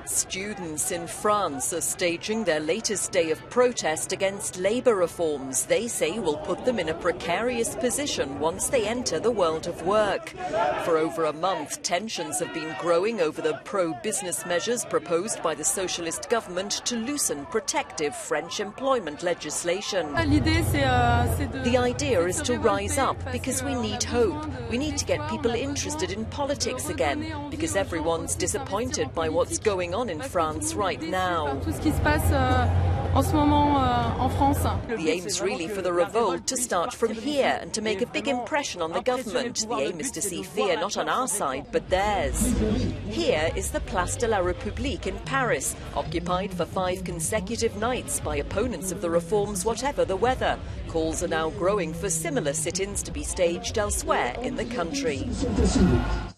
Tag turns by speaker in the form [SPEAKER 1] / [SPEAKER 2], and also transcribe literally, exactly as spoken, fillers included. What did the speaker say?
[SPEAKER 1] Students in France are staging their latest day of protest against labour reforms they say will put them in a precarious position once they enter the world of work. For over a month, tensions have been growing over the pro-business measures proposed by the socialist government to loosen protective French employment legislation. The idea is to rise up because we need hope. We need to get people interested in politics again because everyone's disappointed by what's going on in France right now. The aim is really for the revolt to start from here and to make a big impression on the government. The aim is to see fear not on our side, but theirs. Here is the Place de la République in Paris, occupied for five consecutive nights by opponents of the reforms, whatever the weather. Calls are now growing for similar sit-ins to be staged elsewhere in the country.